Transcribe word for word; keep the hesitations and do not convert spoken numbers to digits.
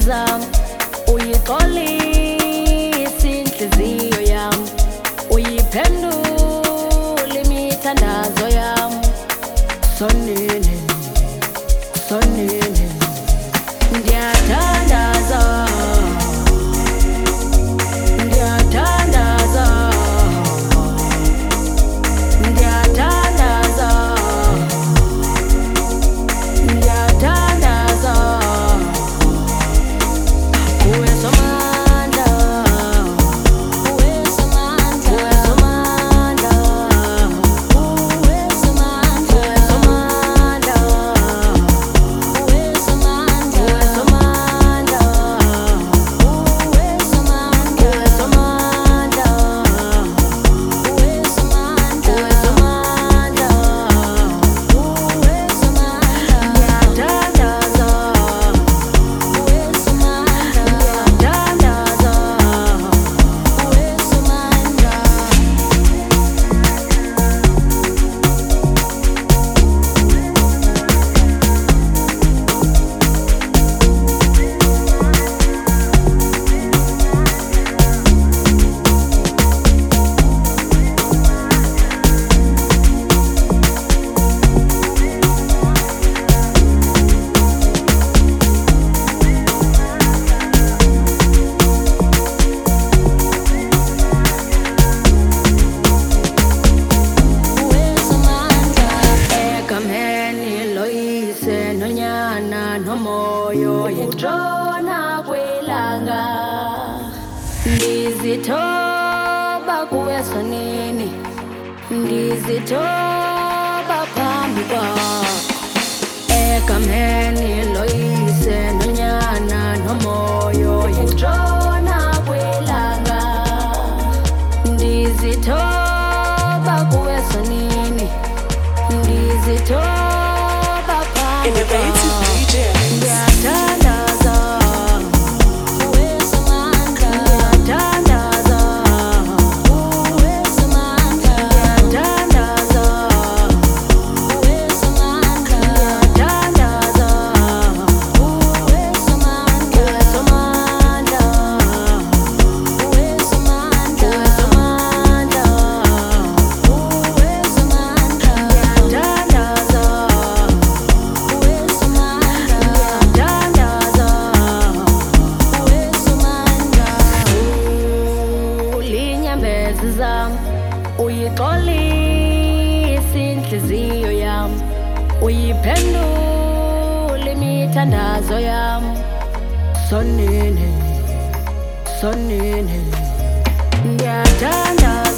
zami, uyixolisa inhliziyo yami, uyiphendula imithandazo yami. Sonini, sonini, ngiyathandaza, ngiyathandaza, ngiyathandaza, ngiyathandaza. Uwe Somandla, uwe Somandla, uwe Somandla, uwe Somandla, uwe Somandla, uwe Somandla, uwe Somandla, uwe Somandla, uwe Somandla, uwe Somandla, uwe Somandla, uwe Somandla. Ngiyathandaza, uwe Somandla, ngiyathandaza, uwe Somandla. Egameni loyise nonyana nomoyo yetshona kwelanga, ndizithoba kuwe sonini, ndizithoba phambi kwakho. Egameni loyise nonyana nomoyo yetshona kwelanga, ndizithoba kuwe sonini, ndizithoba phambi Innovative kwakho. D J. Ngiyathandaza, uwe Somandla, ngiyathandaza, uwe Somandla, ngiyathandaza, uwe Somandla, ngiyathandaza, uwe Somandla, uwe Somandla, uwe Somandla, uwe Somandla, uwe Somandla. Ngiyathandaza, uwe Somandla, ngiyathandaza, uwe Somandla. Ulinyembezi zami, uyixolisa inhliziyo yami, uyiphendula imithandazo yami. Sonini, sonini, ngiyathandaza.